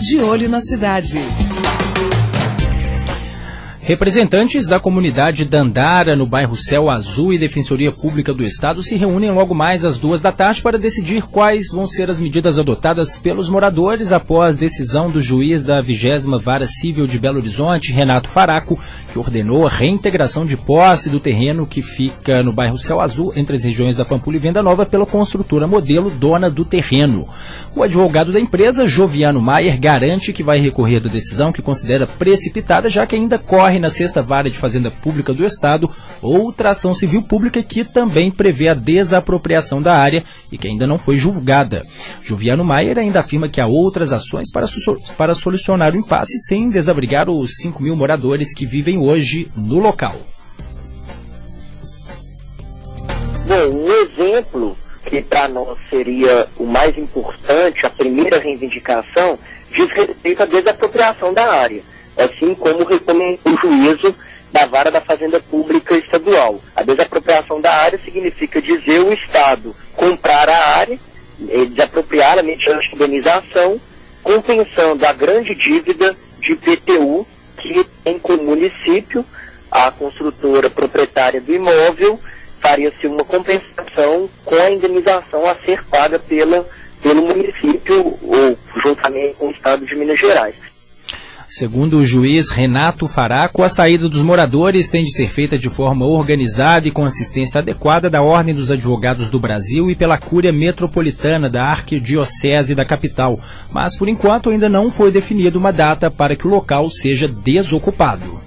De Olho na Cidade. Representantes da comunidade Dandara, no bairro Céu Azul, e Defensoria Pública do Estado se reúnem logo mais às 14h para decidir quais vão ser as medidas adotadas pelos moradores após decisão do juiz da 20ª Vara Civil de Belo Horizonte, Renato Faraco, que ordenou a reintegração de posse do terreno que fica no bairro Céu Azul, entre as regiões da Pampulha e Venda Nova, pela construtora Modelo, dona do terreno. O advogado da empresa, Joviano Maier, garante que vai recorrer da decisão, que considera precipitada, já que ainda corre na 6ª Vara de Fazenda Pública do Estado outra ação civil pública que também prevê a desapropriação da área e que ainda não foi julgada. Joviano Maier ainda afirma que há outras ações para solucionar o impasse sem desabrigar os 5.000 moradores que vivem hoje no local. Bom, um exemplo que para nós seria o mais importante, a primeira reivindicação, diz respeito à desapropriação da área, assim como recomendou o juízo da Vara da Fazenda Pública Estadual. A desapropriação da área significa dizer o Estado comprar a área, desapropriá-la mediante indenização, compensando a grande dívida de IPTU que tem com o município. A construtora proprietária do imóvel faria-se uma compensação com a indenização a ser paga pelo município ou juntamente com o Estado de Minas Gerais. Segundo o juiz Renato Faraco, a saída dos moradores tem de ser feita de forma organizada e com assistência adequada da Ordem dos Advogados do Brasil e pela Cúria Metropolitana da Arquidiocese da capital, mas por enquanto ainda não foi definida uma data para que o local seja desocupado.